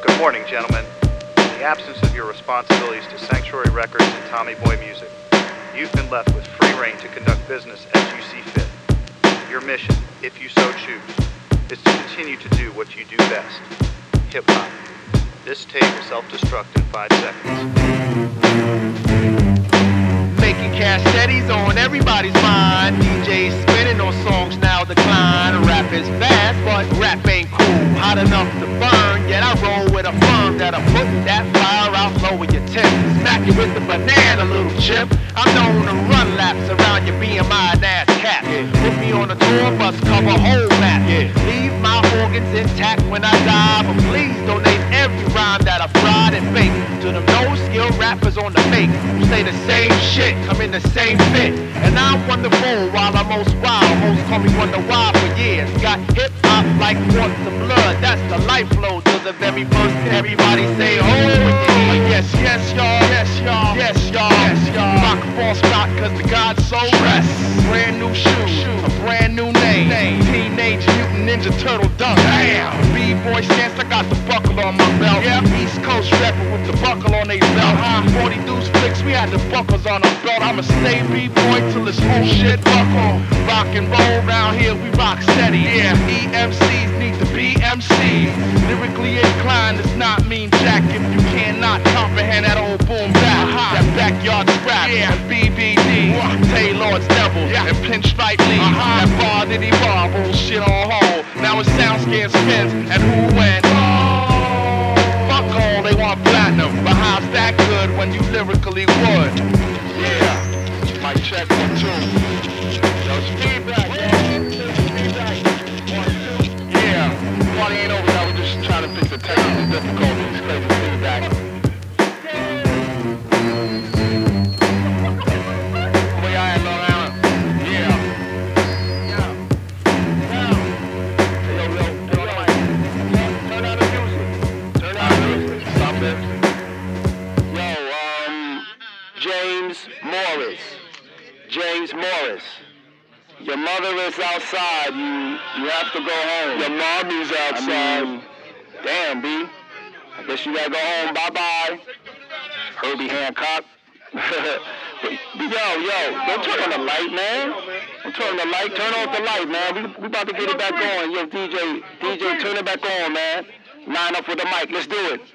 Good morning, gentlemen. In the absence of your responsibilities to Sanctuary Records and Tommy Boy Music, you've been left with free rein to conduct business as you see fit. Your mission, if you so choose, is to continue to do what you do best, hip-hop. This tape will self-destruct in 5 seconds. Making cash steadies on everybody's mind. DJs spinning on songs now decline. Rap is fast, but rap ain't cool. Hot enough to burn, yet I roll with a firm that'll put that fire out low with your tip. Smack you with the banana, little chip. I'm known to run laps around your BMI and ass cat. Put me on a tour bus, cover whole map. Leave my organs intact when I die, but please donate every rhyme that I fried and baked to them no-skill rappers on the make who say the same shit, come in the same fit. And I'm wonderful while I'm most wild. Hosts call me Wonder Why for years. Got hip-hop like water to blood. That's the life flow to the very first. Everybody say, oh, yes, yes, y'all, yes, y'all, yes, y'all, yes, y'all. Rock a false rock cause the God's so dressed. Brand new shoe, a brand new name. Teenage Mutant Ninja Turtle dunk. Damn. B-boy stance, I got the buckle on my belt. East Coast rapper with the buckle on they belt. 40 deuce flicks, we had the buckles on our belt. I'ma stay B-boy till this whole shit buckle. Rock and roll round here, we rock steady. EMCs need to be MCs. Lyrically inclined does not mean jack if you cannot comprehend that old boom bap. That backyard scrap, and BBD, Taylor's Devil, and Pinstripe Lee. That bar diddy bar, bullshit on hold. Now it sound scared spins, and who went? Fuck all, they want platinum. But how's that good when you lyrically would? Yeah, mic check 1, 2. Yo, it's feedback, feedback. 1, 2. Yeah, party ain't over, I was just trying to fix the technical difficulties. Crazy feedback. Where y'all at, Long Island? Yeah. Turn out the music. Turn out the music. Stop it. Yo, James Morris. Your mother is outside. You have to go home. Your mommy's outside. Damn, B. I guess you gotta go home. Bye-bye. Herbie Hancock. Yo, don't turn on the light, man. Don't turn on the light. Turn off the light, man. We about to get it back on. Yo, DJ, turn it back on, man. Line up with the mic. Let's do it.